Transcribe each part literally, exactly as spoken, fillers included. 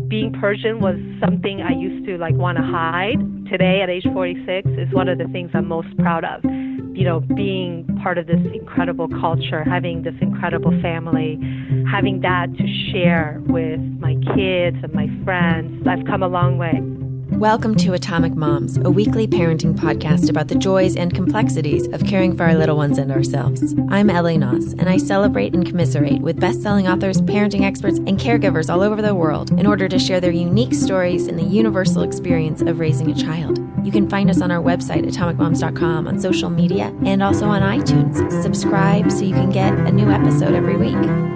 being Persian was something I used to like want to hide. Today at age forty-six is one of the things I'm most proud of. You know, being part of this incredible culture, having this incredible family, having that to share with my kids and my friends. I've come a long way. Welcome to Atomic Moms, a weekly parenting podcast about the joys and complexities of caring for our little ones and ourselves. I'm Ellie Noss, and I celebrate and commiserate with best-selling authors, parenting experts, and caregivers all over the world in order to share their unique stories in the universal experience of raising a child. You can find us on our website, atomic moms dot com, on social media, and also on iTunes. Subscribe so you can get a new episode every week.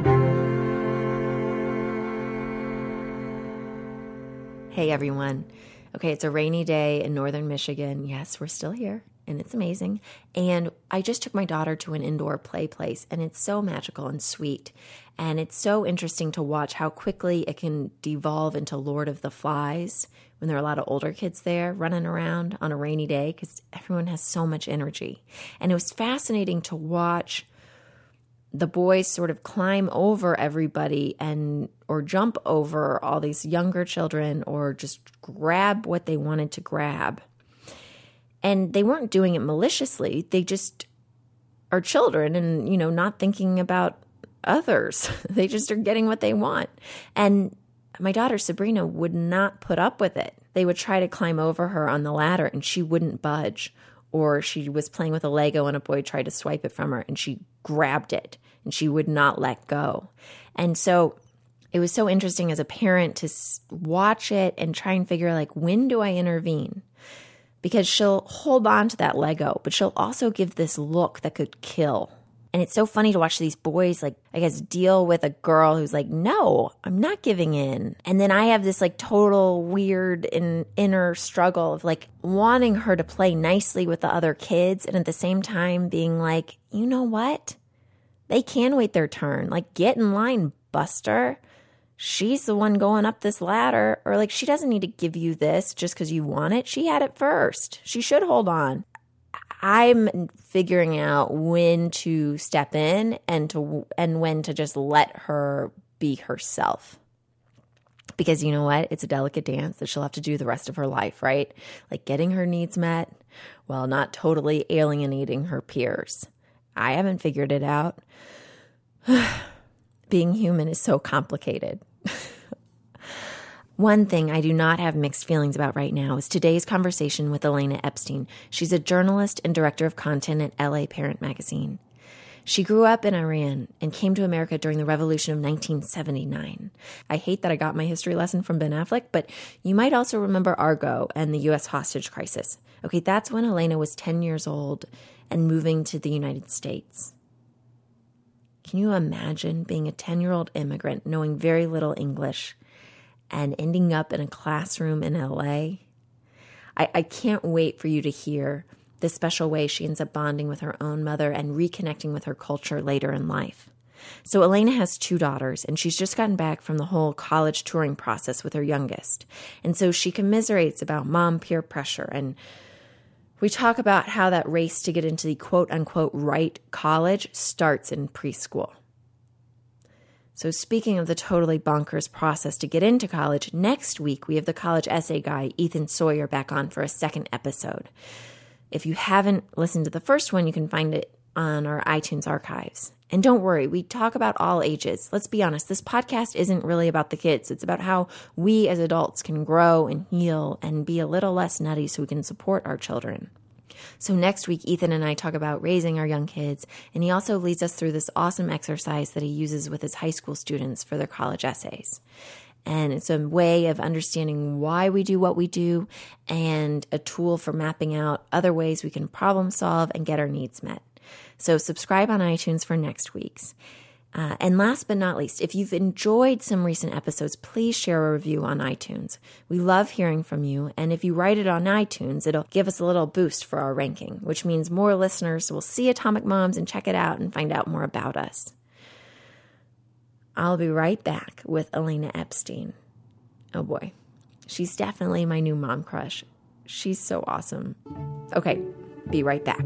Hey, everyone. Okay, it's a rainy day in northern Michigan. Yes, we're still here, and it's amazing. And I just took my daughter to an indoor play place, and it's so magical and sweet. And it's so interesting to watch how quickly it can devolve into Lord of the Flies when there are a lot of older kids there running around on a rainy day because everyone has so much energy. And it was fascinating to watch the boys sort of climb over everybody and or jump over all these younger children or just grab what they wanted to grab. And they weren't doing it maliciously. They just are children and, you know, not thinking about others. They just are getting what they want. And my daughter, Sabrina, would not put up with it. They would try to climb over her on the ladder and she wouldn't budge. Or she was playing with a Lego and a boy tried to swipe it from her and she grabbed it and she would not let go. And so it was so interesting as a parent to watch it and try and figure like, when do I intervene? Because she'll hold on to that Lego, but she'll also give this look that could kill. And it's so funny to watch these boys, like, I guess, deal with a girl who's like, no, I'm not giving in. And then I have this, like, total weird in, inner struggle of, like, wanting her to play nicely with the other kids and at the same time being like, you know what? They can wait their turn. Like, get in line, Buster. She's the one going up this ladder. Or, like, she doesn't need to give you this just because you want it. She had it first. She should hold on. I'm figuring out when to step in and to and when to just let her be herself. Because you know what? It's a delicate dance that she'll have to do the rest of her life, right? Like getting her needs met while not totally alienating her peers. I haven't figured it out. Being human is so complicated. One thing I do not have mixed feelings about right now is today's conversation with Elena Epstein. She's a journalist and director of content at L A Parent Magazine. She grew up in Iran and came to America during the revolution of nineteen seventy-nine. I hate that I got my history lesson from Ben Affleck, but you might also remember Argo and the U S hostage crisis. Okay, that's when Elena was ten years old and moving to the United States. Can you imagine being a ten-year-old immigrant knowing very little English and ending up in a classroom in L A? I, I can't wait for you to hear the special way she ends up bonding with her own mother and reconnecting with her culture later in life. So Elena has two daughters, and she's just gotten back from the whole college touring process with her youngest. And so she commiserates about mom peer pressure, and we talk about how that race to get into the quote-unquote right college starts in preschool. So speaking of the totally bonkers process to get into college, next week we have the college essay guy, Ethan Sawyer, back on for a second episode. If you haven't listened to the first one, you can find it on our iTunes archives. And don't worry, we talk about all ages. Let's be honest, this podcast isn't really about the kids. It's about how we as adults can grow and heal and be a little less nutty so we can support our children. So next week, Ethan and I talk about raising our young kids, and he also leads us through this awesome exercise that he uses with his high school students for their college essays. And it's a way of understanding why we do what we do and a tool for mapping out other ways we can problem solve and get our needs met. So subscribe on iTunes for next week's. Uh, and last but not least, if you've enjoyed some recent episodes, please share a review on iTunes. We love hearing from you, and if you write it on iTunes, it'll give us a little boost for our ranking, which means more listeners will see Atomic Moms and check it out and find out more about us. I'll be right back with Elena Epstein. Oh boy, she's definitely my new mom crush. She's so awesome. Okay, be right back.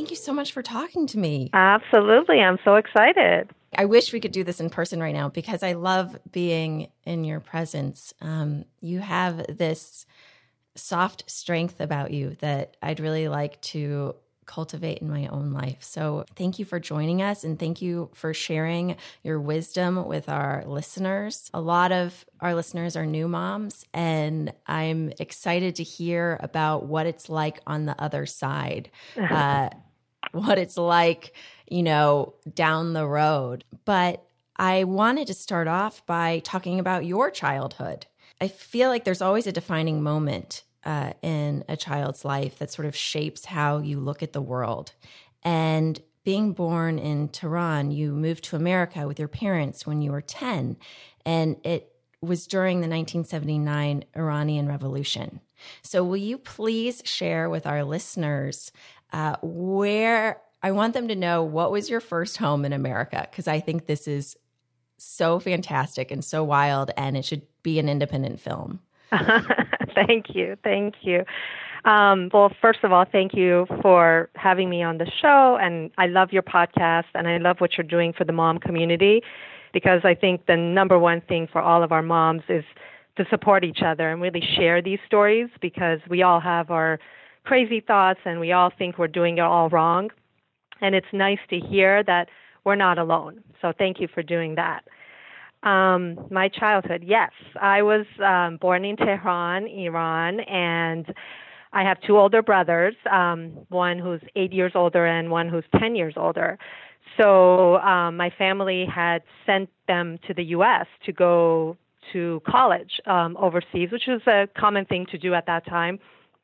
thank you so much for talking to me. Absolutely. I'm so excited. I wish we could do this in person right now because I love being in your presence. Um, you have this soft strength about you that I'd really like to cultivate in my own life. So thank you for joining us, and thank you for sharing your wisdom with our listeners. A lot of our listeners are new moms, and I'm excited to hear about what it's like on the other side, uh, what it's like, you know, down the road. But I wanted to start off by talking about your childhood. I feel like there's always a defining moment Uh, in a child's life that sort of shapes how you look at the world. And being born in Tehran, you moved to America with your parents when you were ten, and it was during the nineteen seventy-nine Iranian Revolution. So will you please share with our listeners uh, where, I want them to know, what was your first home in America? Because I think this is so fantastic and so wild, and it should be an independent film. Thank you. Thank you. Um, well, first of all, thank you for having me on the show. And I love your podcast, and I love what you're doing for the mom community, because I think the number one thing for all of our moms is to support each other and really share these stories, because we all have our crazy thoughts and we all think we're doing it all wrong. And it's nice to hear that we're not alone. So thank you for doing that. Um, my childhood, yes. I was um, born in Tehran, Iran, and I have two older brothers, um, one who's eight years older and one who's ten years older. So um, my family had sent them to the U S to go to college um, overseas, which was a common thing to do at that time.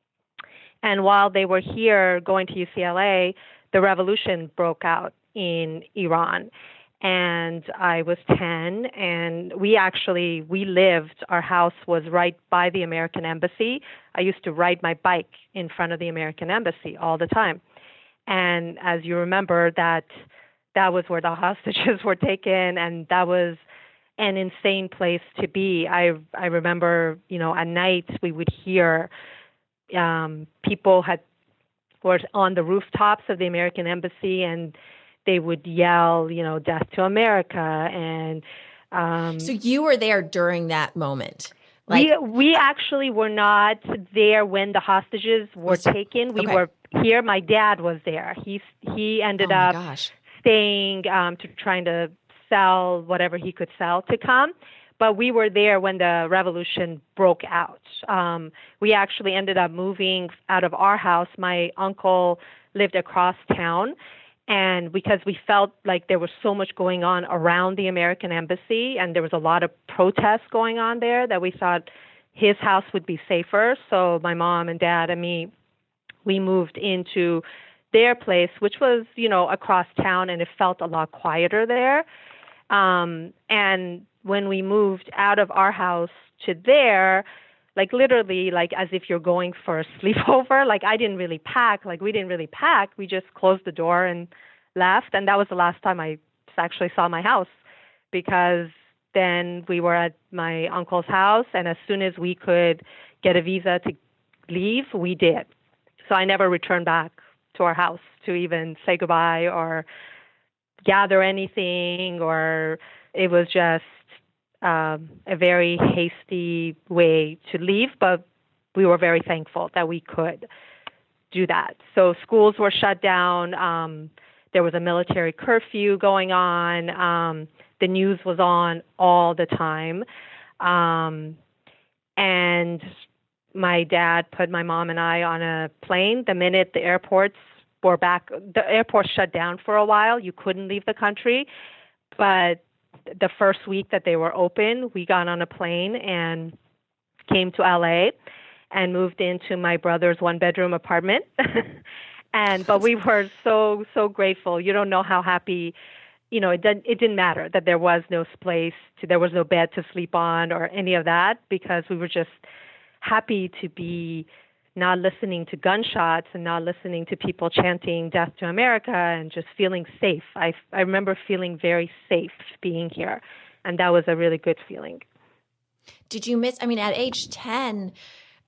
And while they were here going to U C L A, the revolution broke out in Iran. And I was ten, and we actually, we lived, our house was right by the American Embassy. I used to ride my bike in front of the American Embassy all the time. And as you remember, that that was where the hostages were taken, and that was an insane place to be. I I remember, you know, at night we would hear um, people had were on the rooftops of the American Embassy, and they would yell, you know, "Death to America!" And um, so you were there during that moment. Like, we we actually were not there when the hostages were was, taken. We okay. were here. My dad was there. He he ended oh up gosh. staying um, to trying to sell whatever he could sell to come. But we were there when the revolution broke out. Um, we actually ended up moving out of our house. My uncle lived across town. And because we felt like there was so much going on around the American Embassy, and there was a lot of protests going on there, that we thought his house would be safer. So my mom and dad and me, we moved into their place, which was, you know, across town, and it felt a lot quieter there. Um, and when we moved out of our house to there, like literally, like as if you're going for a sleepover. Like I didn't really pack. Like we didn't really pack. We just closed the door and left. And that was the last time I actually saw my house, because then we were at my uncle's house. And as soon as we could get a visa to leave, we did. So I never returned back to our house to even say goodbye or gather anything, or it was just Um, a very hasty way to leave, but we were very thankful that we could do that. So schools were shut down. Um, there was a military curfew going on. Um, the news was on all the time. Um, and my dad put my mom and I on a plane. The minute the airports were back, the airports shut down for a while. You couldn't leave the country, but the first week that they were open, we got on a plane and came to L A and moved into my brother's one-bedroom apartment. and but we were so so grateful. You don't know how happy. You know, it didn't it didn't matter that there was no place to, there was no bed to sleep on or any of that, because we were just happy to be not listening to gunshots and not listening to people chanting "Death to America," and just feeling safe. I, I remember feeling very safe being here, and that was a really good feeling. Did you miss, I mean, at age ten,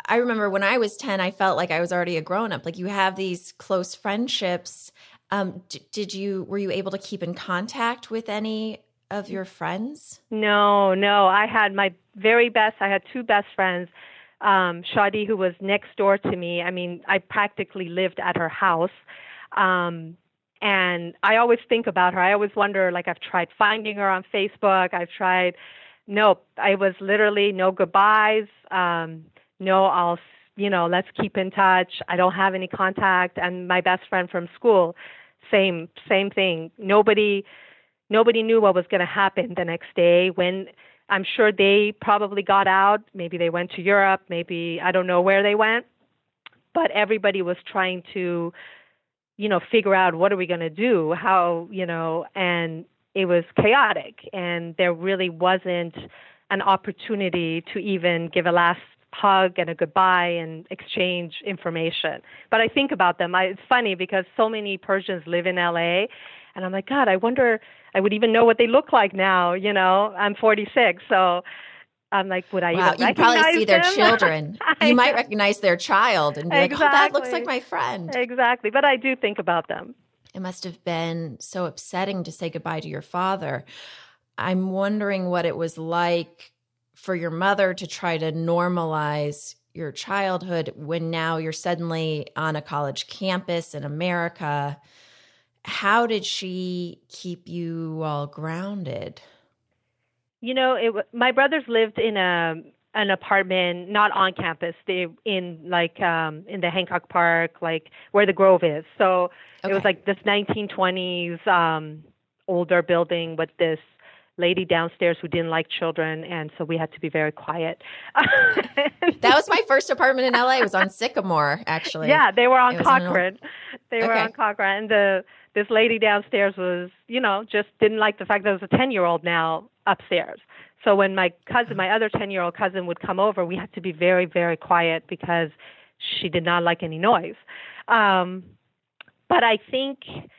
I remember when I was ten, I felt like I was already a grown up. Like you have these close friendships. Um, d- did you, were you able to keep in contact with any of your friends? No, no. I had my very best, I had two best friends, um, Shadi, who was next door to me. I mean, I practically lived at her house. Um, and I always think about her. I always wonder, like, I've tried finding her on Facebook. I've tried, nope. I was literally no goodbyes. Um, no, I'll, you know, let's keep in touch. I don't have any contact. And my best friend from school, same, same thing. Nobody, nobody knew what was going to happen the next day. When I'm sure they probably got out. Maybe they went to Europe. Maybe I don't know where they went. But everybody was trying to, you know, figure out what are we going to do? How, you know, and it was chaotic. And there really wasn't an opportunity to even give a last hug and a goodbye and exchange information. But I think about them. I, it's funny because so many Persians live in L A, and I'm like, God, I wonder, I would even know what they look like now. You know, I'm forty-six, so I'm like, would I wow, even you probably see their them? children. You might recognize their child and be exactly. like, oh, that looks like my friend. Exactly. But I do think about them. It must have been so upsetting to say goodbye to your father. I'm wondering what it was like for your mother to try to normalize your childhood when now you're suddenly on a college campus in America. How did she keep you all grounded? You know, it, my brothers lived in a an apartment, not on campus. They in like um, in the Hancock Park, like where the Grove is. So okay. It was like this nineteen twenties um, older building with this lady downstairs who didn't like children, and so we had to be very quiet. That was my first apartment in L A. It was on Sycamore, actually. Yeah, they were on Cochrane. An... They were okay. on Cochrane. And the this lady downstairs was, you know, just didn't like the fact that there was a ten-year-old now upstairs. So when my cousin, my other ten-year-old cousin would come over, we had to be very, very quiet because she did not like any noise. Um, but I think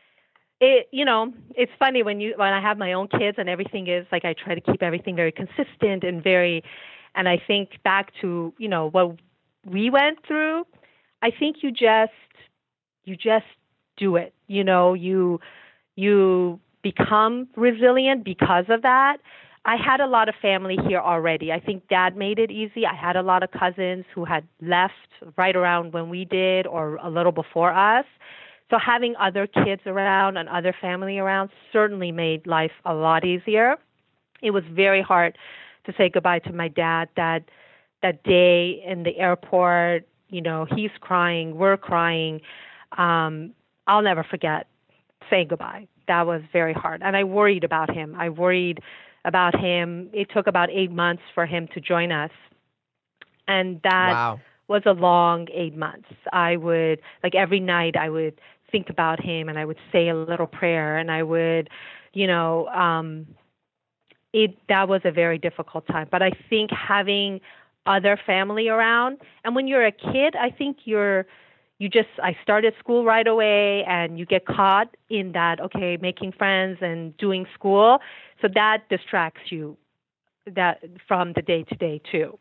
it, you know, it's funny when you when I have my own kids and everything is like I try to keep everything very consistent and very, and I think back to, you know, what we went through. I think you just you just do it. You know, you you become resilient because of that. I had a lot of family here already. I think Dad made it easy. I had a lot of cousins who had left right around when we did or a little before us. So having other kids around and other family around certainly made life a lot easier. It was very hard to say goodbye to my dad that that day in the airport. You know, he's crying, we're crying. Um, I'll never forget saying goodbye. That was very hard. And I worried about him. I worried about him. It took about eight months for him to join us. And that wow. was a long eight months. I would, like every night, I would think about him and I would say a little prayer and I would, you know, um, it, that was a very difficult time. But I think having other family around, and when you're a kid, I think you're, you just, I started school right away and you get caught in that, okay, making friends and doing school. So that distracts you that from the day to day too.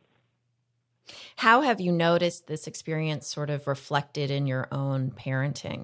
How have you noticed this experience sort of reflected in your own parenting?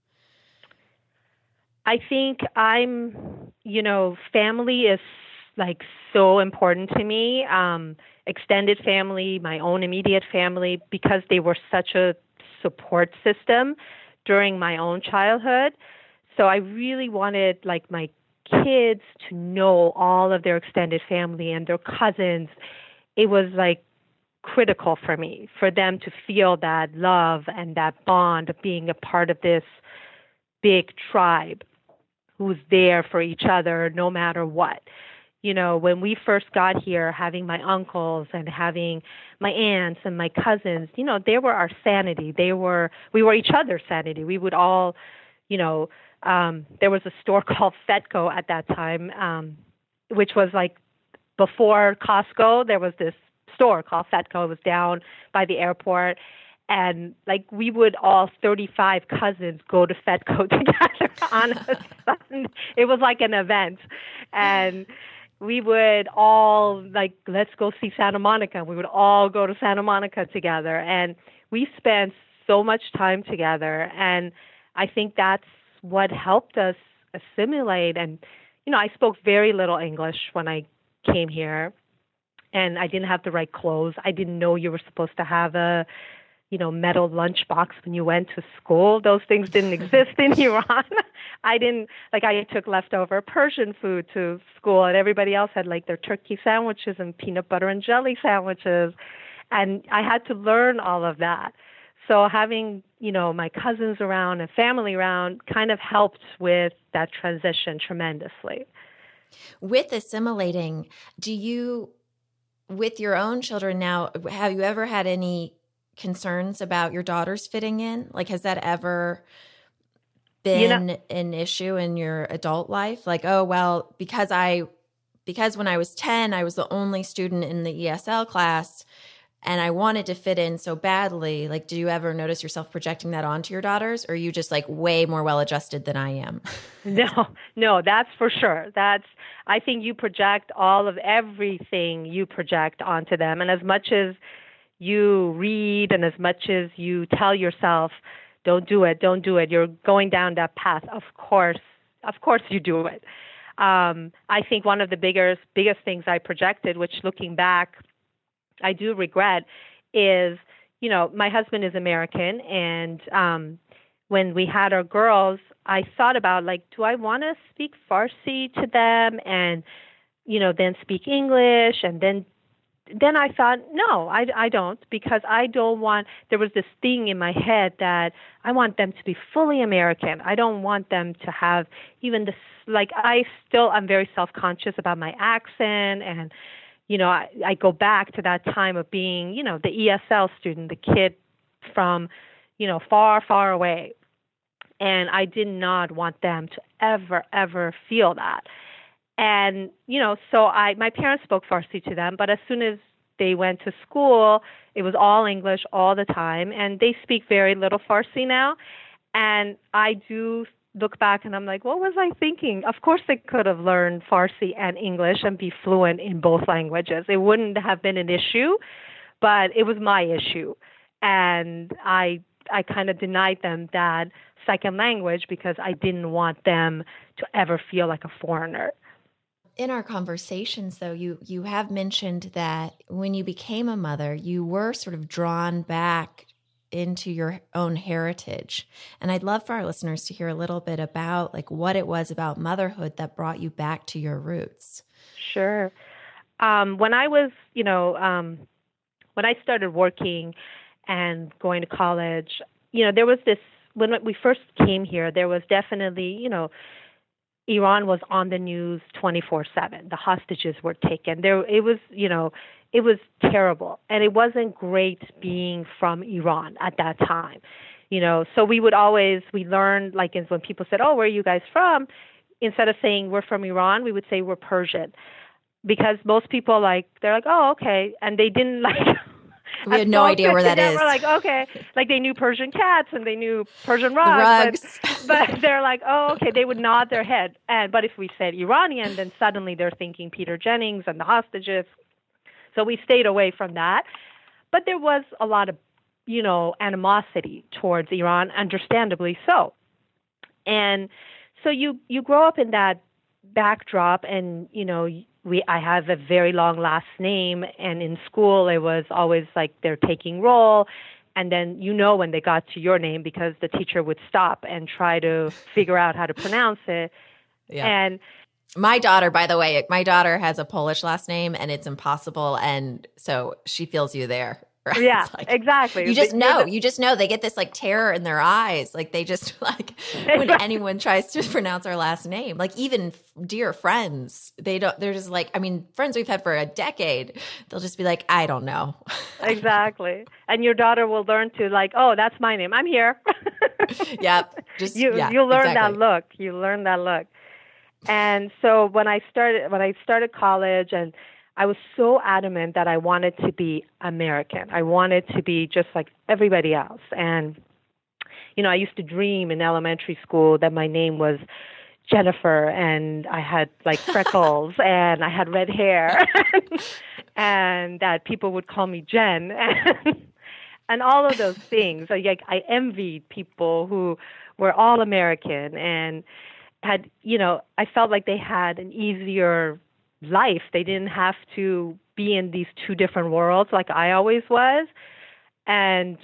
I think I'm, you know, family is like so important to me. Um, extended family, my own immediate family, because they were such a support system during my own childhood. So I really wanted like my kids to know all of their extended family and their cousins. It was like critical for me, for them to feel that love and that bond of being a part of this big tribe who's there for each other no matter what. You know, when we first got here, having my uncles and having my aunts and my cousins, you know, they were our sanity. They were, we were each other's sanity. We would all, you know, um, there was a store called Fetco at that time, um, which was like before Costco. There was this store called Fetco. It was down by the airport. And like we would all thirty-five cousins go to Fetco together on a Sunday. It was like an event. And we would all, like, let's go see Santa Monica. We would all go to Santa Monica together. And we spent so much time together. And I think that's what helped us assimilate. And, you know, I spoke very little English when I came here. And I didn't have the right clothes. I didn't know you were supposed to have a, you know, metal lunchbox when you went to school. Those things didn't exist in Iran. I didn't, like, I took leftover Persian food to school, and everybody else had, like, their turkey sandwiches and peanut butter and jelly sandwiches. And I had to learn all of that. So having, you know, my cousins around and family around kind of helped with that transition tremendously. With assimilating, do you, with your own children now, have you ever had any concerns about your daughters fitting in? Like, has that ever been you know, an issue in your adult life? Like, oh, well, because I, because when I was ten, I was the only student in the E S L class and I wanted to fit in so badly. Like, do you ever notice yourself projecting that onto your daughters, or are you just like way more well-adjusted than I am? No, no, that's for sure. That's, I think you project all of everything you project onto them. And as much as you read and as much as you tell yourself, don't do it, don't do it, you're going down that path, of course, of course you do it. Um, I think one of the biggest, biggest things I projected, which looking back, I do regret, is, you know, my husband is American, and um, when we had our girls, I thought about, like, do I want to speak Farsi to them and, you know, then speak English and then Then I thought, no, I, I don't, because I don't want, there was this thing in my head that I want them to be fully American. I don't want them to have even this, like, I still, I'm very self-conscious about my accent. And, you know, I, I go back to that time of being, you know, the E S L student, the kid from, you know, far, far away. And I did not want them to ever, ever feel that. And, you know, so I, my parents spoke Farsi to them, but as soon as they went to school, it was all English all the time, and they speak very little Farsi now. And I do look back and I'm like, what was I thinking? Of course they could have learned Farsi and English and be fluent in both languages. It wouldn't have been an issue, but it was my issue. And I, I kind of denied them that second language because I didn't want them to ever feel like a foreigner. In our conversations, though, you you have mentioned that when you became a mother, you were sort of drawn back into your own heritage. And I'd love for our listeners to hear a little bit about, like, what it was about motherhood that brought you back to your roots. Sure. Um, when I was, you know, um, when I started working and going to college, you know, there was this, when we first came here, there was definitely, you know, Iran was on the news twenty-four seven. The hostages were taken. There, it was, you know, it was terrible. And it wasn't great being from Iran at that time. You know, so we would always, we learned, like, when people said, oh, where are you guys from? Instead of saying we're from Iran, we would say we're Persian. Because most people, like, they're like, oh, okay. And they didn't, like... We had no idea where that is. We're like, okay, like they knew Persian cats and they knew Persian rugs, rugs. But, but they're like, oh, okay, they would nod their head. And but if we said Iranian, then suddenly they're thinking Peter Jennings and the hostages. So we stayed away from that. But there was a lot of, you know, animosity towards Iran, understandably so. And so you you grow up in that backdrop, and you know. We, I have a very long last name, and in school it was always like they're taking roll, and then you know when they got to your name because the teacher would stop and try to figure out how to pronounce it. Yeah. And my daughter, by the way, my daughter has a Polish last name, and it's impossible, and so she feels you there. Right? Yeah, like, exactly. You just know. You just know. They get this like terror in their eyes. Like they just like when anyone tries to pronounce our last name. Like even dear friends, they don't. They're just like. I mean, friends we've had for a decade. They'll just be like, I don't know. Exactly. And your daughter will learn to like, oh, that's my name. I'm here. Yep. Just you. Yeah, you learn exactly. that look. You learn that look. And so when I started when I started college and. I was so adamant that I wanted to be American. I wanted to be just like everybody else. And, you know, I used to dream in elementary school that my name was Jennifer, and I had like freckles and I had red hair and that people would call me Jen and, and all of those things. So, like, I envied people who were all American and had, you know, I felt like they had an easier life. They didn't have to be in these two different worlds like I always was. And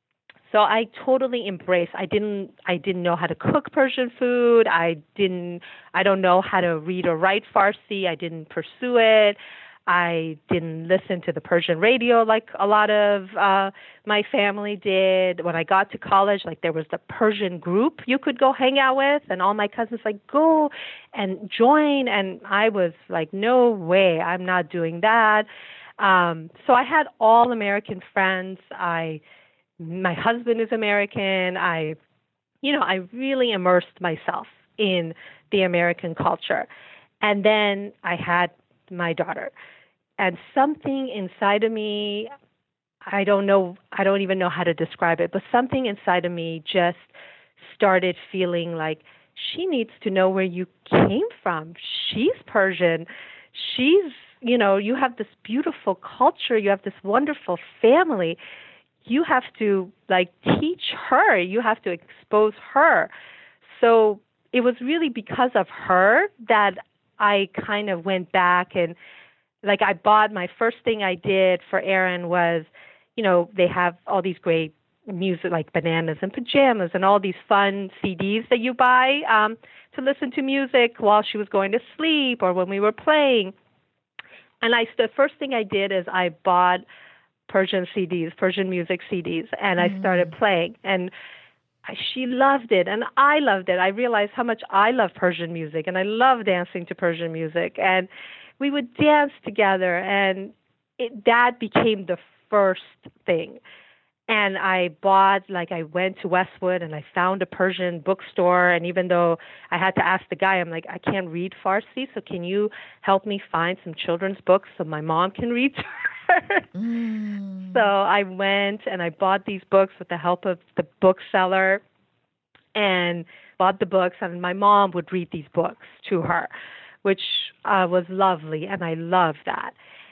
so I totally embraced. I didn't I didn't know how to cook Persian food. I didn't I don't know how to read or write Farsi. I didn't pursue it. I didn't listen to the Persian radio like a lot of uh, my family did. When I got to college, like there was the Persian group you could go hang out with, and all my cousins like, go and join. And I was like, no way, I'm not doing that. Um, so I had all American friends. I, my husband is American. I, you know, I really immersed myself in the American culture. And then I had my daughter. And something inside of me, I don't know, I don't even know how to describe it, but something inside of me just started feeling like she needs to know where you came from. She's Persian. She's, you know, you have this beautiful culture. You have this wonderful family. You have to, like, teach her. You have to expose her. So it was really because of her that I kind of went back and, like, I bought, my first thing I did for Aaron was, you know, they have all these great music like Bananas and Pajamas and all these fun C Ds that you buy um, to listen to music while she was going to sleep or when we were playing. And I, the first thing I did is I bought Persian C Ds, Persian music C Ds, and I started playing. And I, she loved it, and I loved it. I realized how much I love Persian music, and I love dancing to Persian music. And we would dance together, and it, that became the first thing. And I bought, like, I went to Westwood, and I found a Persian bookstore, and even though I had to ask the guy, I'm like, I can't read Farsi, so can you help me find some children's books so my mom can read to her? Mm. So I went, and I bought these books with the help of the bookseller, and bought the books, and my mom would read these books to her, which uh, was lovely, and I loved that.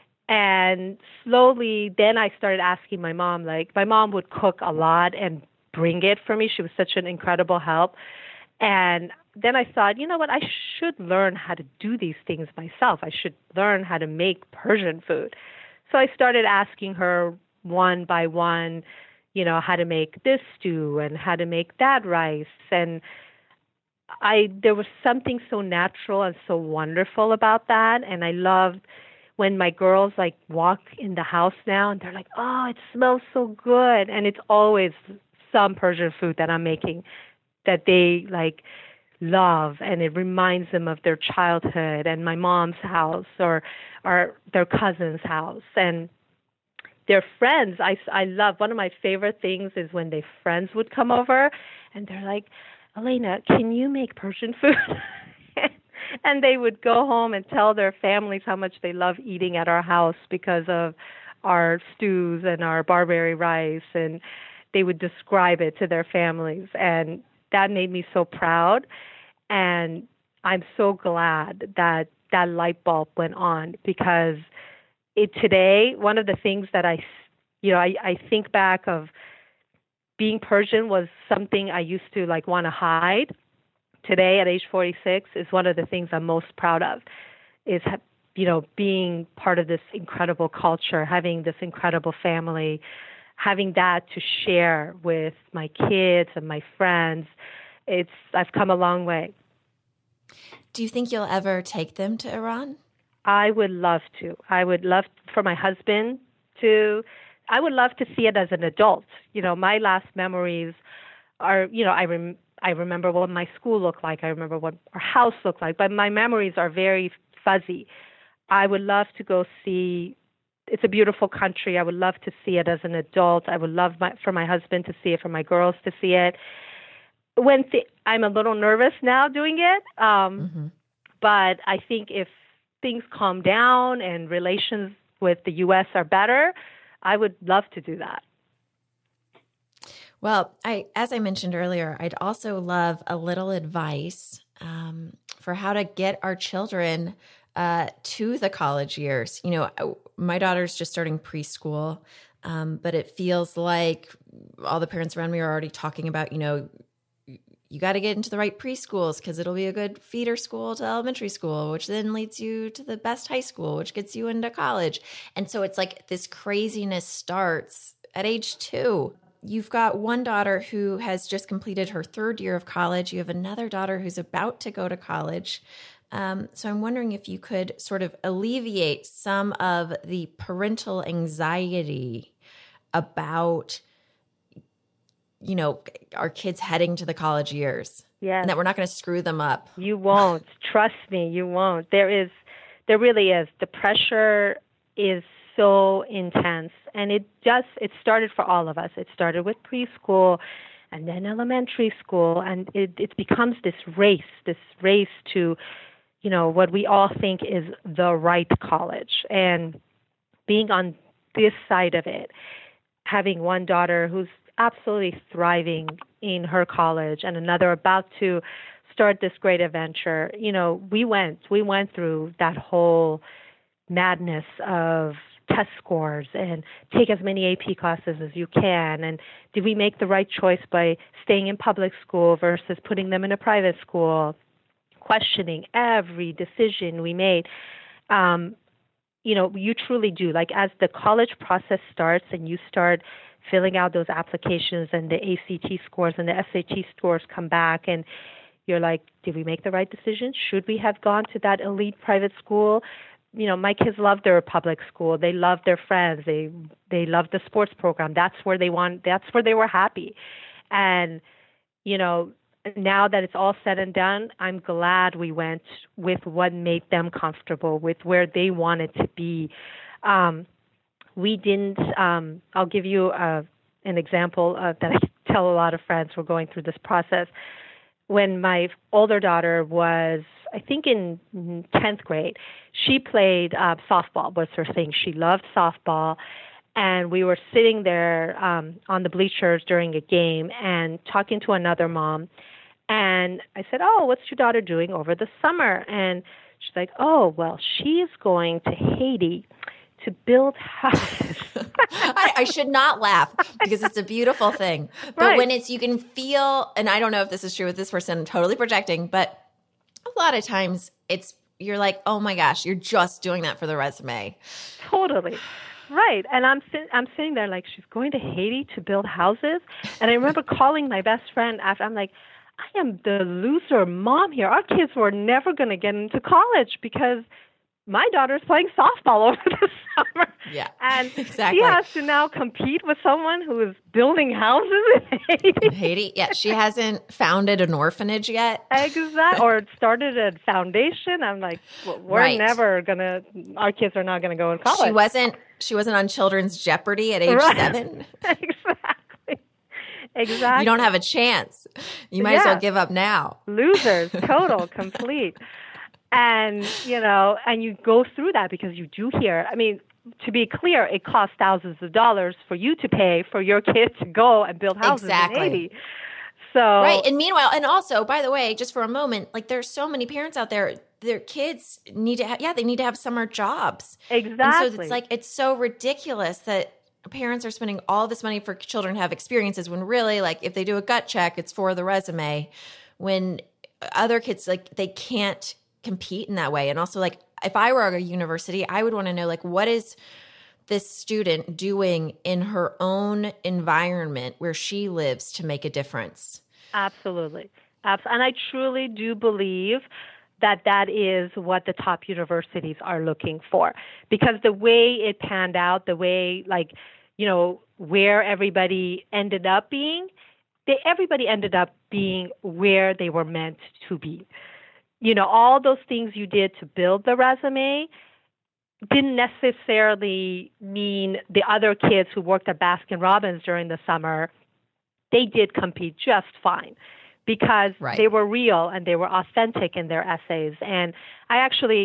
And slowly, then I started asking my mom, like, my mom would cook a lot and bring it for me. She was such an incredible help. And then I thought, you know what, I should learn how to do these things myself. I should learn how to make Persian food. So I started asking her one by one, you know, how to make this stew and how to make that rice. And I there was something so natural and so wonderful about that. And I loved when my girls, like, walk in the house now and they're like, oh, it smells so good. And it's always some Persian food that I'm making that they, like, love, and it reminds them of their childhood and my mom's house or or their cousin's house. And their friends, I, I love, one of my favorite things is when their friends would come over and they're like, Elena, can you make Persian food? And they would go home and tell their families how much they love eating at our house because of our stews and our barberry rice, and they would describe it to their families. And that made me so proud. And I'm so glad that that light bulb went on, because it today, one of the things that I, you know, I, I think back of being Persian was something I used to, like, want to hide. Today, at age forty-six, is one of the things I'm most proud of, is, you know, being part of this incredible culture, having this incredible family, having that to share with my kids and my friends. It's, I've come a long way. Do you think you'll ever take them to Iran? I would love to. I would love for my husband to, I would love to see it as an adult. You know, my last memories are, you know, I rem, I remember what my school looked like. I remember what our house looked like, but my memories are very fuzzy. I would love to go see, it's a beautiful country. I would love to see it as an adult. I would love my, for my husband to see it, for my girls to see it. When th- I'm a little nervous now doing it, um, mm-hmm. but I think if things calm down and relations with the U S are better, I would love to do that. Well, I, as I mentioned earlier, I'd also love a little advice um, for how to get our children uh, to the college years. You know, my daughter's just starting preschool, um, but it feels like all the parents around me are already talking about, you know, you got to get into the right preschools because it'll be a good feeder school to elementary school, which then leads you to the best high school, which gets you into college. And so it's like this craziness starts at age two. You've got one daughter who has just completed her third year of college. You have another daughter who's about to go to college. Um, so I'm wondering if you could sort of alleviate some of the parental anxiety about, you know, our kids heading to the college years. Yes. And that we're not going to screw them up. You won't. Trust me, you won't. There is, there really is. The pressure is so intense. And it just, it started for all of us. It started with preschool and then elementary school. And it, it becomes this race, this race to, you know, what we all think is the right college. And being on this side of it, having one daughter who's absolutely thriving in her college and another about to start this great adventure, you know, we went, we went through that whole madness of test scores and take as many A P classes as you can. And did we make the right choice by staying in public school versus putting them in a private school? Questioning every decision we made. Um, you know, you truly do. Like as the college process starts and you start filling out those applications and the A C T scores and the S A T scores come back and you're like, did we make the right decision? Should we have gone to that elite private school? You know, my kids love their public school. They love their friends. They they love the sports program. That's where they want, that's where they were happy. And, you know, now that it's all said and done, I'm glad we went with what made them comfortable, with where they wanted to be. Um, we didn't, um, I'll give you uh, an example uh, that I tell a lot of friends who are going through this process. When my older daughter was, I think in tenth grade, she played uh, softball, was her thing. She loved softball. And we were sitting there um, on the bleachers during a game and talking to another mom. And I said, oh, what's your daughter doing over the summer? And she's like, oh, well, she's going to Haiti to build houses. I, I should not laugh because it's a beautiful thing. But Right. when it's, you can feel, and I don't know if this is true with this person, I'm totally projecting, but a lot of times it's, you're like, oh my gosh, you're just doing that for the resume. Totally. Right. And I'm sit- I'm sitting there like, she's going to Haiti to build houses. And I remember calling my best friend after, I'm like, I am the loser mom here. Our kids were never going to get into college because my daughter's playing softball over the summer. Yeah, and exactly. she has to now compete with someone who is building houses in Haiti. In Haiti, yeah, she hasn't founded an orphanage yet. Exactly, or started a foundation. I'm like, well, we're Right. never gonna. Our kids are not gonna go in college. She wasn't. She wasn't on Children's Jeopardy at age Right. seven. Exactly. Exactly. You don't have a chance. You might as Yeah. well give up now. Losers, total, complete. And, you know, and you go through that because you do hear, I mean, to be clear, it costs thousands of dollars for you to pay for your kid to go and build houses Exactly. in Haiti. So, Right. And meanwhile, and also, by the way, just for a moment, like there's so many parents out there, their kids need to have, yeah, they need to have summer jobs. exactly. And so it's like, it's so ridiculous that parents are spending all this money for children to have experiences when really, like, if they do a gut check, it's for the resume. When other kids, like, they can't compete in that way. And also, like, if I were at a university, I would want to know, like, what is this student doing in her own environment where she lives to make a difference? Absolutely. Abs- and I truly do believe that that is what the top universities are looking for. Because the way it panned out, the way, like, you know, where everybody ended up being, they, everybody ended up being where they were meant to be. You know, all those things you did to build the resume didn't necessarily mean the other kids who worked at Baskin Robbins during the summer, they did compete just fine because Right. they were real and they were authentic in their essays. And I actually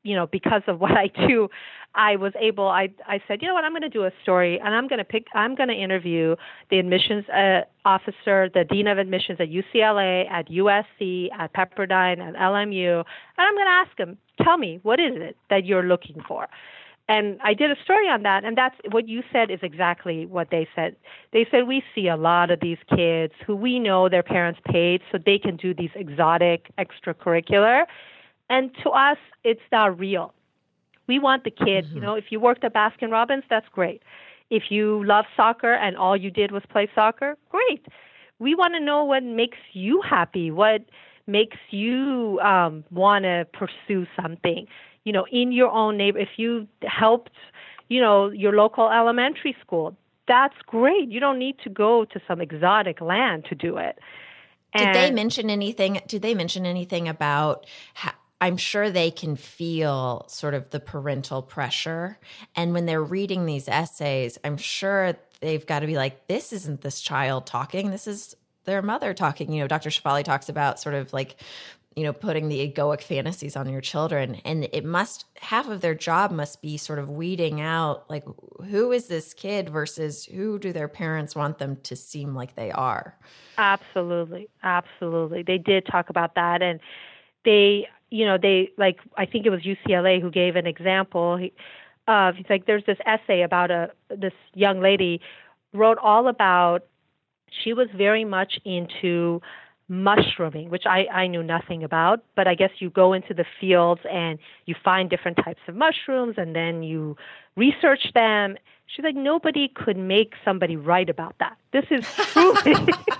you know, because of what I do, I was able, I, I said, you know what, I'm going to do a story, and I'm going to pick, I'm going to interview the admissions uh, officer, the dean of admissions at U C L A, at U S C, at Pepperdine, at L M U, and I'm going to ask him, tell me, what is it that you're looking for? And I did a story on that, and that's what you said is exactly what they said. They said, we see a lot of these kids who we know their parents paid so they can do these exotic extracurricular, and to us, it's not real. We want the kid, mm-hmm. you know, if you worked at Baskin-Robbins, that's great. If you love soccer and all you did was play soccer, great. We want to know what makes you happy, what makes you um, want to pursue something. You know, in your own neighbor, if you helped, you know, your local elementary school, that's great. You don't need to go to some exotic land to do it. And did they mention anything? Did they mention anything about how, I'm sure they can feel sort of the parental pressure. And when they're reading these essays, I'm sure they've got to be like, this isn't this child talking. This is their mother talking. You know, Doctor Shefali talks about sort of like, you know, putting the egoic fantasies on your children. And it must, half of their job must be sort of weeding out, like, who is this kid versus who do their parents want them to seem like they are? Absolutely. Absolutely. They did talk about that. And they, you know, they, like, I think it was U C L A who gave an example of, it's like, there's this essay about a, this young lady wrote all about, she was very much into mushrooming, which I, I knew nothing about, but I guess you go into the fields and you find different types of mushrooms and then you research them. She's like, nobody could make somebody write about that. This is truly,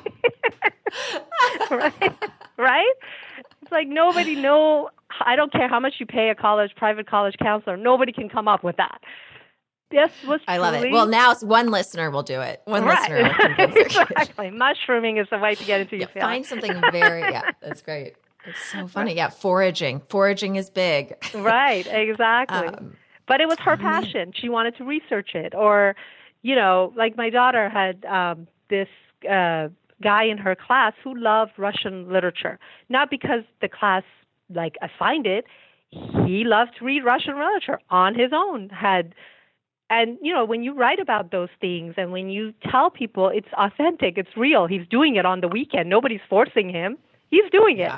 right? Right? It's like nobody know, I don't care how much you pay a college, private college counselor, nobody can come up with that. This was I truly, love it. Well, now one listener will do it. One right. listener will convince her. Exactly. Mushrooming is the way to get into yeah, your field. Find something very, yeah, that's great. It's so funny. Yeah, foraging. Foraging is big. Right, exactly. Um, but it was her passion. She wanted to research it. Or, you know, like my daughter had um, this uh, guy in her class who loved Russian literature. Not because the class, like, assigned it. He loved to read Russian literature on his own, had... And, you know, when you write about those things and when you tell people it's authentic, it's real, he's doing it on the weekend, nobody's forcing him, he's doing it. Yeah.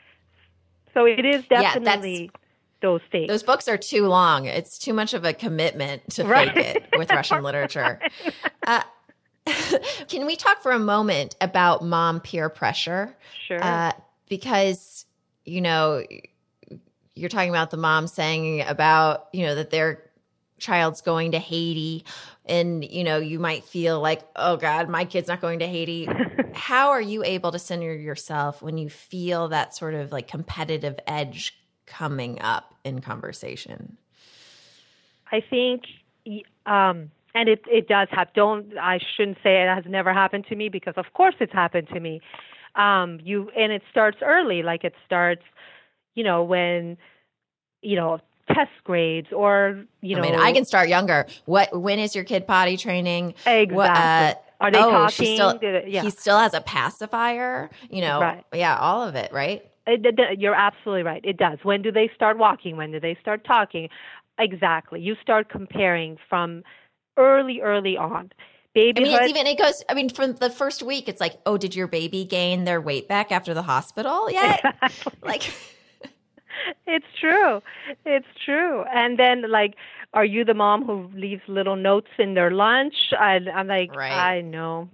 So it is definitely yeah, those things. Those books are too long. It's too much of a commitment to right. fake it with Russian literature. Uh, can we talk for a moment about mom peer pressure? Sure. Uh, because, you know, you're talking about the mom saying about, you know, that they're child's going to Haiti and, you know, you might feel like, oh God, my kid's not going to Haiti. How are you able to center yourself when you feel that sort of like competitive edge coming up in conversation? I think, um, and it, it does have, don't, I shouldn't say it has never happened to me because of course it's happened to me. Um, you, and it starts early, like it starts, you know, when, you know, test grades or, you know. I mean, I can start younger. What, when is your kid potty training? Exactly. What, uh, Are they oh, talking? Still, it, yeah. He still has a pacifier, you know. Right. Yeah, all of it, right? It, it, you're absolutely right. It does. When do they start walking? When do they start talking? Exactly. You start comparing from early, early on. Babyhood. I mean, it's even, it goes, I mean, from the first week, it's like, oh, did your baby gain their weight back after the hospital yet? Exactly. Like... It's true. It's true. And then, like, are you the mom who leaves little notes in their lunch? I, I'm like, right. I know.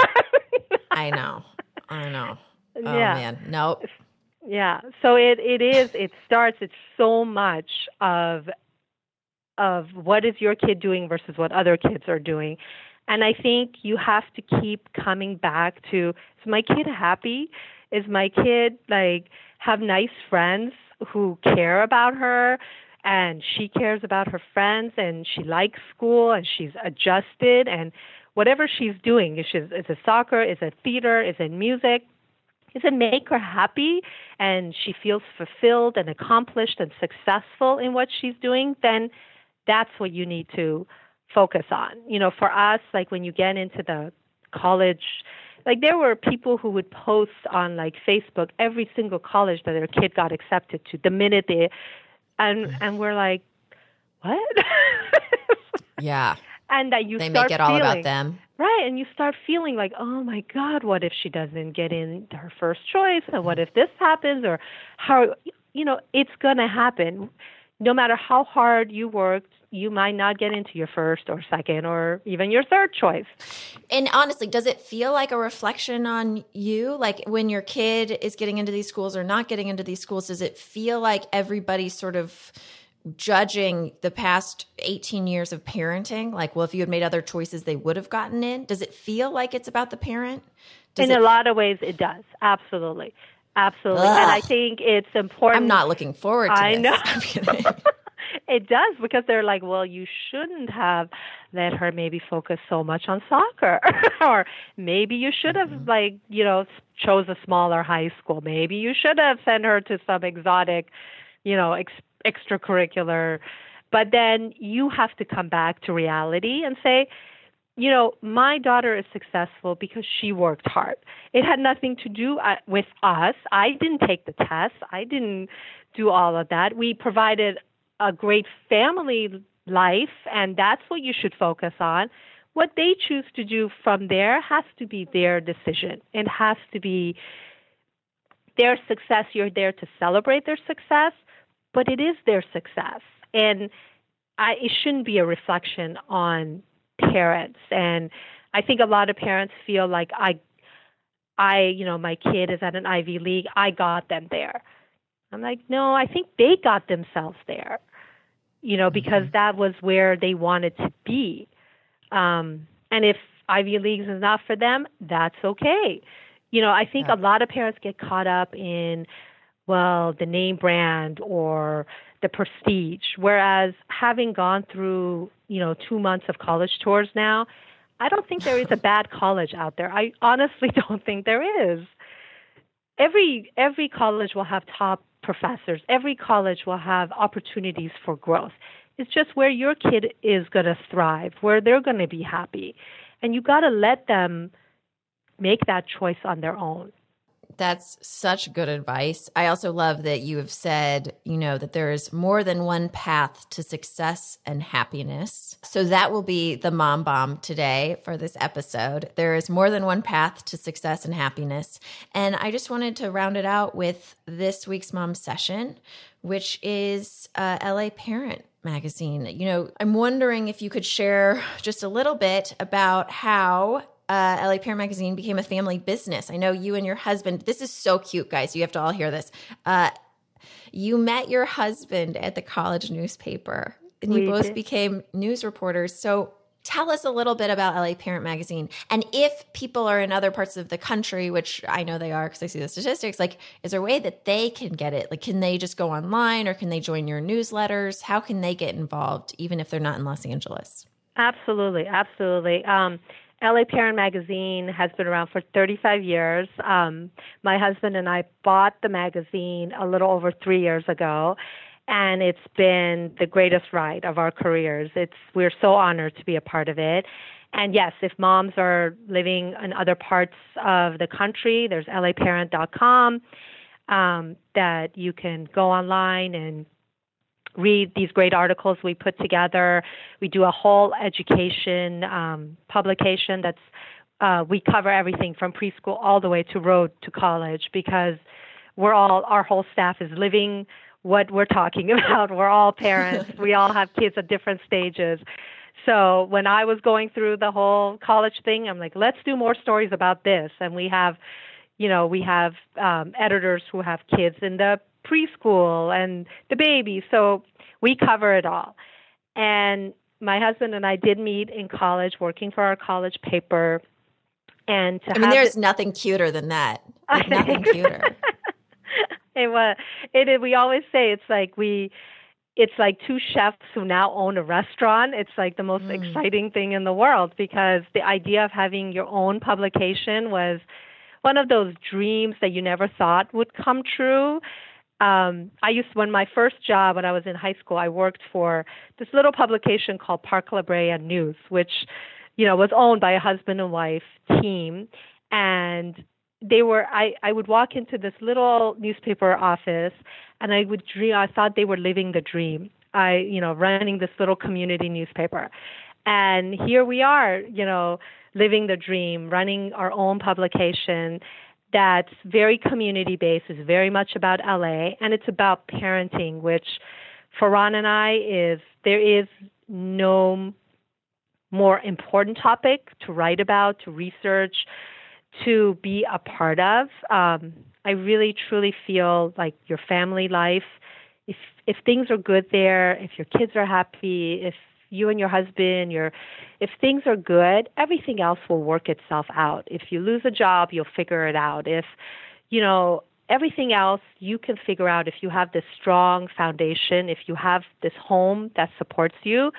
I know. I know. Oh, yeah. man. Nope. Yeah. So it, it is, it starts, it's so much of, of what is your kid doing versus what other kids are doing. And I think you have to keep coming back to, is my kid happy? Is my kid, like, have nice friends who care about her and she cares about her friends and she likes school and she's adjusted and whatever she's doing, is it soccer, is it theater, is it music, does it make her happy and she feels fulfilled and accomplished and successful in what she's doing, then that's what you need to focus on. You know, for us, like when you get into the college, like there were people who would post on like Facebook every single college that their kid got accepted to the minute they And and we're like, what? Yeah. And that you they start make it all feeling, about them. Right. And you start feeling like, oh my God, what if she doesn't get into her first choice? And what if this happens? Or how, you know, it's going to happen. No matter how hard you worked, you might not get into your first or second or even your third choice. And honestly, does it feel like a reflection on you? Like when your kid is getting into these schools or not getting into these schools, does it feel like everybody's sort of judging the past eighteen years of parenting? Like, well, if you had made other choices, they would have gotten in. Does it feel like it's about the parent? Does in it... a lot of ways, it does. Absolutely. Absolutely. Ugh. And I think it's important. I'm not looking forward to I this. know. It does, because they're like, well, you shouldn't have let her maybe focus so much on soccer. Or maybe you should have, mm-hmm. like, you know, chose a smaller high school. Maybe you should have sent her to some exotic, you know, ex- extracurricular. But then you have to come back to reality and say, you know, my daughter is successful because she worked hard. It had nothing to do uh, with us. I didn't take the test. I didn't do all of that. We provided a great family life, and that's what you should focus on. What they choose to do from there has to be their decision. It has to be their success. You're there to celebrate their success, but it is their success. And I, it shouldn't be a reflection on parents. And I think a lot of parents feel like I, I, you know, my kid is at an Ivy League. I got them there. I'm like, no, I think they got themselves there, you know, because mm-hmm. that was where they wanted to be. Um, and if Ivy Leagues is not for them, that's okay. You know, I think yeah. a lot of parents get caught up in, well, the name brand or the prestige, whereas having gone through, you know, two months of college tours now, I don't think there is a bad college out there. I honestly don't think there is. Every every college will have top professors. Every college will have opportunities for growth. It's just where your kid is going to thrive, where they're going to be happy. And you got to let them make that choice on their own. That's such good advice. I also love that you have said, you know, that there is more than one path to success and happiness. So that will be the mom bomb today for this episode. There is more than one path to success and happiness. And I just wanted to round it out with this week's mom session, which is uh, L A Parent Magazine. You know, I'm wondering if you could share just a little bit about how Uh, L A Parent Magazine became a family business. I know you and your husband, this is so cute, guys. You have to all hear this. Uh, you met your husband at the college newspaper, and you we both did. became news reporters. So tell us a little bit about L A Parent Magazine. And if people are in other parts of the country, which I know they are because I see the statistics, like, is there a way that they can get it? Like, can they just go online, or can they join your newsletters? How can they get involved, even if they're not in Los Angeles? Absolutely, absolutely. Um, L A Parent Magazine has been around for thirty-five years. Um, my husband and I bought the magazine a little over three years ago, and it's been the greatest ride of our careers. It's we're so honored to be a part of it. And yes, if moms are living in other parts of the country, there's L A parent dot com um, that you can go online and read these great articles we put together. We do a whole education um, publication that's, uh, we cover everything from preschool all the way to road to college, because we're all, our whole staff is living what we're talking about. We're all parents. We all have kids at different stages. So when I was going through the whole college thing, I'm like, let's do more stories about this. And we have, you know, we have um, editors who have kids in the preschool and the baby. So we cover it all. And my husband and I did meet in college, working for our college paper. And to I mean, have there's it, nothing cuter than that. Like, nothing cuter. It was. It, it. We always say it's like we. It's like two chefs who now own a restaurant. It's like the most mm. exciting thing in the world, because the idea of having your own publication was one of those dreams that you never thought would come true. Um, I used, when my first job, when I was in high school, I worked for this little publication called Park La Brea News, which, you know, was owned by a husband and wife team. And they were, I, I would walk into this little newspaper office and I would dream, I thought they were living the dream. I, you know, running this little community newspaper. And here we are, you know, living the dream, running our own publication that's very community-based, is very much about L A, and it's about parenting, which for Ron and I is, there is no more important topic to write about, to research, to be a part of. Um, I really, truly feel like your family life, if if things are good there, if your kids are happy, if you and your husband, your, if things are good, everything else will work itself out. If you lose a job, you'll figure it out. If, you know, everything else you can figure out if you have this strong foundation, if you have this home that supports you.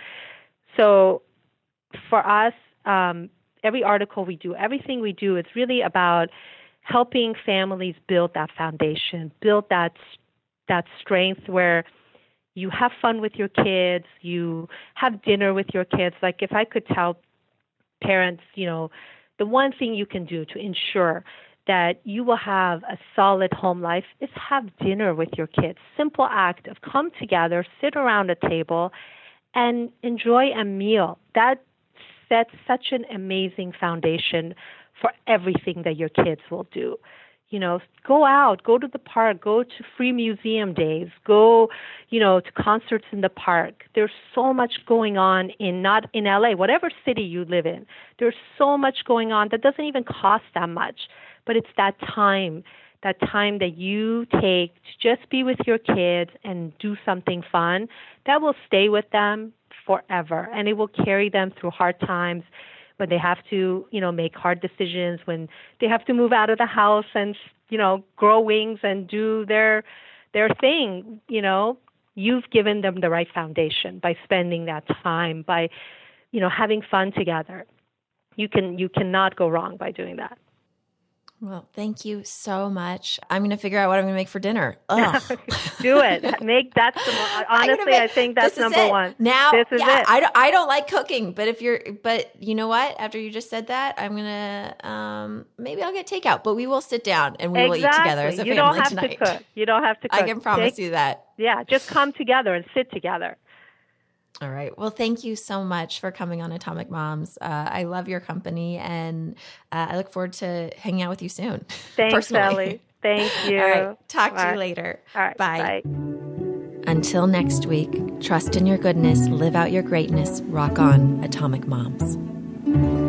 So for us, um, every article we do, everything we do, it's really about helping families build that foundation, build that that strength where you have fun with your kids, you have dinner with your kids. Like if I could tell parents, you know, the one thing you can do to ensure that you will have a solid home life is have dinner with your kids. Simple act of come together, sit around a table, and enjoy a meal. That sets such an amazing foundation for everything that your kids will do. You know, go out, go to the park, go to free museum days, go, you know, to concerts in the park. There's so much going on in, not in L A, whatever city you live in. There's so much going on that doesn't even cost that much, but it's that time, that time that you take to just be with your kids and do something fun that will stay with them forever, and it will carry them through hard times, when they have to, you know, make hard decisions, when they have to move out of the house and, you know, grow wings and do their their thing. You know, you've given them the right foundation by spending that time, by, you know, having fun together. You can you cannot go wrong by doing that. Well, thank you so much. I'm going to figure out what I'm going to make for dinner. Ugh. Do it. Make that's the mo- honestly, make, I think that's number it. one. Now, this is yeah, it. I don't, I don't like cooking, but if you're, but you know what? After you just said that, I'm going to, um, maybe I'll get takeout, but we will sit down and we exactly. will eat together as a you family don't have tonight. To cook. You don't have to cook. I can promise Take, you that. Yeah, just come together and sit together. All right. Well, thank you so much for coming on Atomic Moms. Uh, I love your company, and uh, I look forward to hanging out with you soon. Thanks, Ellie. Thank you. All right. Talk All to right. you later. All right. Bye. Bye. Until next week, trust in your goodness, live out your greatness, rock on, Atomic Moms.